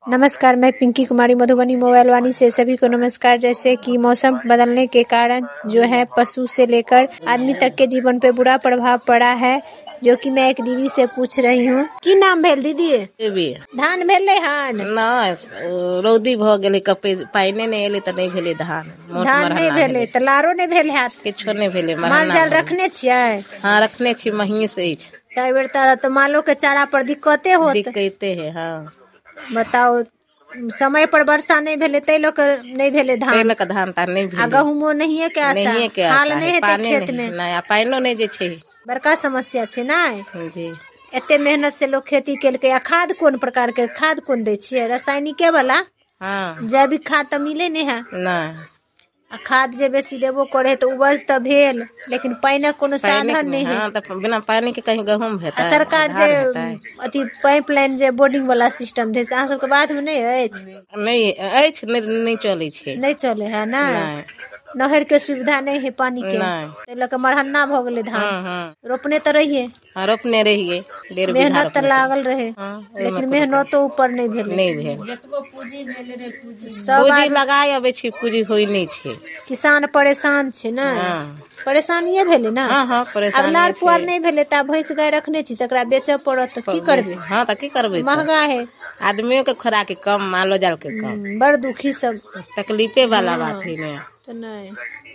नमस्कार, मैं पिंकी कुमारी मधुबनी मोबाइल वाणी से सभी को नमस्कार। जैसे कि मौसम बदलने के कारण जो है पशु से लेकर आदमी तक के जीवन पे बुरा प्रभाव पड़ा है, जो कि मैं एक दीदी से पूछ रही हूँ। की नाम भेल दीदी? धान भेले हन? रौदी भ गेले, कपे पाइने नहीं एले त नहीं भेले धान। धान नहीं भेले त लारो नहीं भेले हाथ? किछो नहीं भेले। माल जाल रखने छियै? हाँ रखने छी, महीस अछि। कई बेर तो मालो के चारा पर दिक्कते होत? दिक्कते है। हाँ बताओ, समय पर वर्षा नहीं भेले तै लोग नहीं भेले धान। धान तान नहीं भेले। गहुमो नहीं है क्या? नहीं के हाल नहीं है खेत में? नहीं, पाइनो नहीं जे छै। बड़का समस्या छै नै? जी। एते मेहनत से लोग खेती केलकै। आ खाद कोन प्रकार के खाद कोन दै छियै? रासायनिके वाला? हाँ। जैविक खाद तो मिले नहीं है। नहीं। आ खाद जे बेसी देबो करे तो उपज तो भेल, लेकिन पानी कोनो साधन नहीं है। हाँ, तो बिना पानी के कहीं गहूम हेतै? सरकार जे अथी पाइपलाइन जे बोर्डिंग वाला सिस्टम दे से अहाँ सबके बात में नहीं अछि? नहीं अछि, नहीं चले छै। नहीं चले है ना? नहर के सुविधा नहीं है पानी के? नहीं। लोग मरहन्ना भ गेले धान। रोपने तो रहिए? हाँ रोपने रहिए। मेहनत तो लागल रहे, लेकिन मेहनतो ऊपर नहीं भेले। नहीं भेल। पूंजी लगाय अबे छी, पूंजी होई नहीं छै। किसान परेशान छै ना? परेशानिये भेले ना? हाँ परेशान। अब लार पुआर नहीं भेले त भैंस गाय रखने छी, तकरा बेचऽ पड़त, की करबे? हाँ त की करबे? महंगा है। आदमियों के खुराक कम, मालो जाल के कम। बड़ दुखी सब। तकलीफे वाला बात है। तो नहीं